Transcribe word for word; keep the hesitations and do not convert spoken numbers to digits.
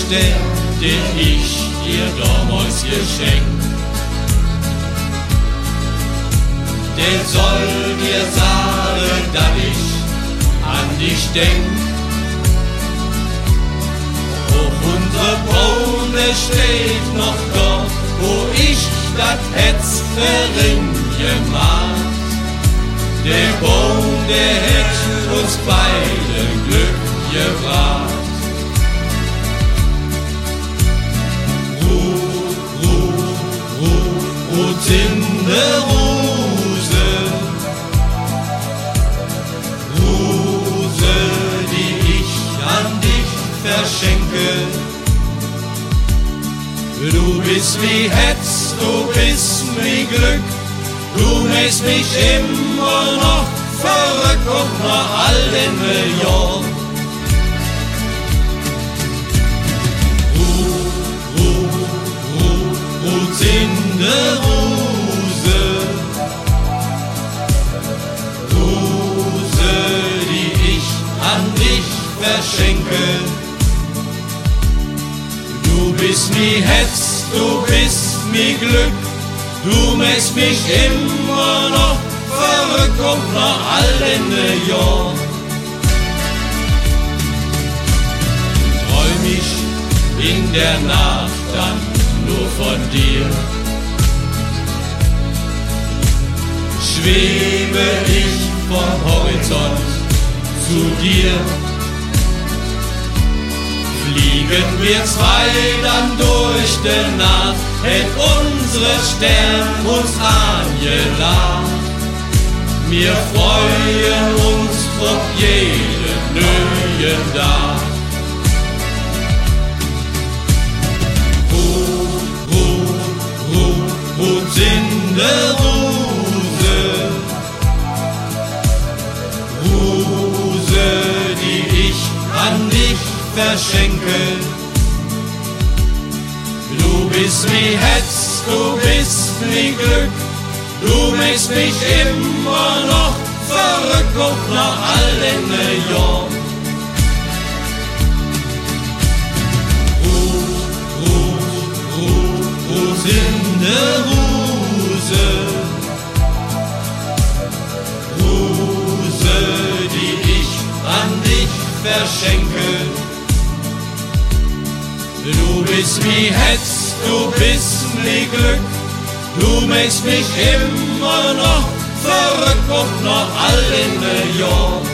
Stern, den ich dir damals geschenkt. Der soll dir sagen, dass ich an dich denk. Auch unsere Braune steht noch dort, wo ich dat hetzte Ring gemacht. Der Baum, der hätt uns beide Glück gebracht. Ruh, ruh, ruh, ruh, in der Rose, Rose, die ich an dich verschenke. Du bist wie Hetz, du bist wie Glück, du machst mich immer noch verrückt, auch nach all den Jahren. Ruh, ruh, ruh, ruh, in der Rose, Rose, die ich an dich verschenke. Du bist mi Hetz, du bist mi Glück, du machst mich immer noch verrückt, auch nach all den Jahren. Träum ich in der Nacht dann nur von dir, schwebe ich vom Horizont zu dir. Fliegen wir zwei dann durch die Nacht, hätt unsere Stern uns angelacht. Wir freuen uns auf jede neue Tag. Ruh, ruh, ruh, ruh, in der Rose, Rose, die ich an dich verschenke. Du bist wie Hetz, du bist wie Glück, du machst mich immer noch verrückt, auch nach all den Jahren. Ruh, ruh, ruh, ruh, in der Rose, Rose, die ich an dich verschenke. Du bist wie Hetz, du bist wie Glück, du machst mich immer noch verrückt, auch nach all den Jahren.